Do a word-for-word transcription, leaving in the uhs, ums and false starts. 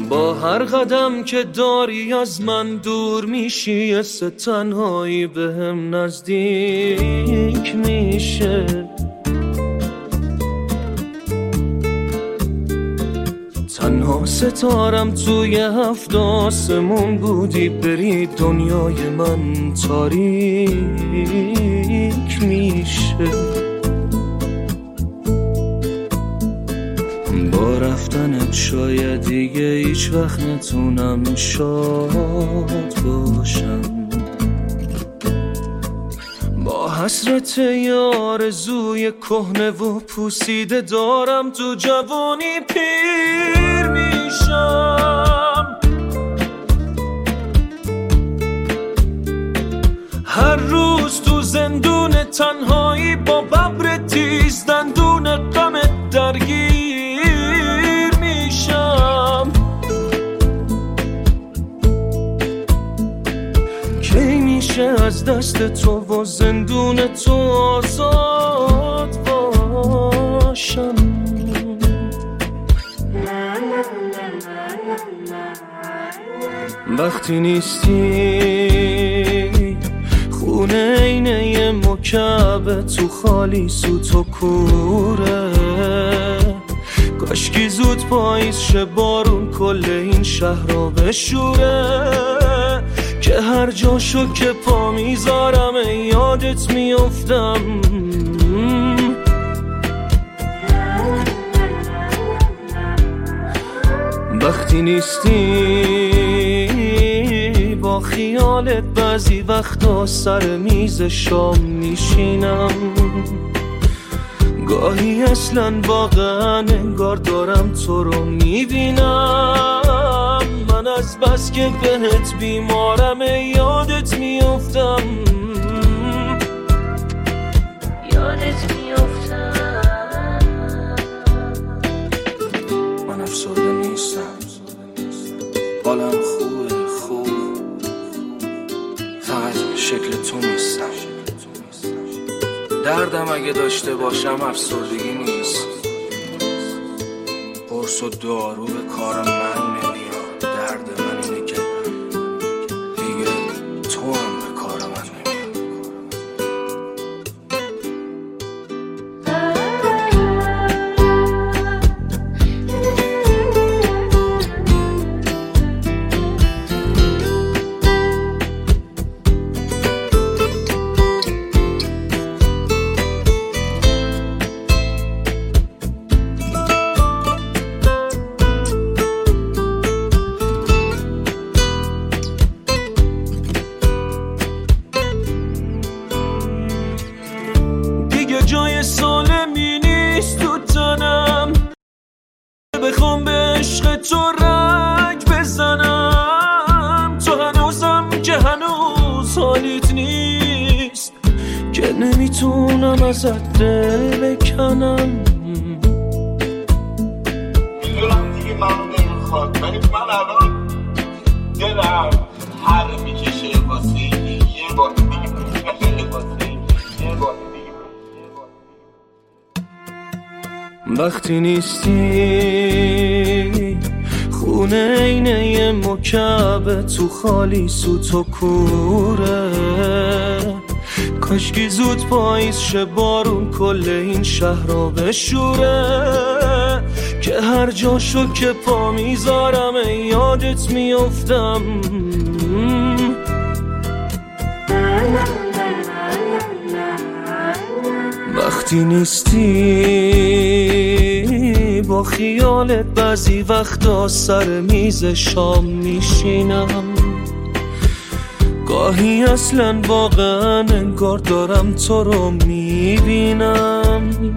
با هر قدم که داری از من دور میشی، حس تنهایی بهم نزدیک میشه. تنها ستارم توی هفت آسمون بودی، بری دنیای من تاریک میشه. با رفتنت شاید دیگه هیچ وقت نتونم شاد باشم. با حسرت یه آرزوی کهنه و پوسیده دارم تو جوانی پیر میشم. هر روز تو زندون تنهایی با ببر تیز دندون غمت درگیر میشم. کی میشه از دست تو و زندون تو آزاد باشم؟ وقتی نیستی خونه اینه یه مکعب تو خالی سوت و کوره. کاشکی زود پاییز شه بارون کل این شهر رو بشوره، که هر جاشو که پا میذارم یادت میافتم. وقتی نیستی با خیالت بعضی وقتا سر میز شام میشینم. گاهی اصلا واقعا انگار دارم تو رو میبینم. من از بس که بهت بیمارم یادت میافتم، یادت میافتم. من افسرده نیستم، حالم خوبه خوب، فقط شکل تو نیستم. دردم اگه داشته باشم افسردگی نیست، قرص و دارو به کار من نمیاد. درد من اینه که دیگه تو هم به کار من نمیاد. جای سالمی نیست تو تنم، بخوام به عشق تو رنگ بزنم. تو هنوزم که هنوز حالیت نیست، که نمیتونم ازت دل بکنم. میدونم دیگه منو نمیخواد، ولی من الان دلم هر میکشه واسه یه بار دیگه، واسه یه بار دیگه. وقتی نیستی خونه اینه یه مکعب تو خالی سوت و کوره. کاشکی زود پاییز شه بارون کل این شهر رو بشوره، که هر جاشو که پا میذارم یادت میافتم. وقتی نیستی با خیالت بعضی وقتا سر میز شام میشینم. گاهی اصلا واقعا انگار دارم تو رو میبینم.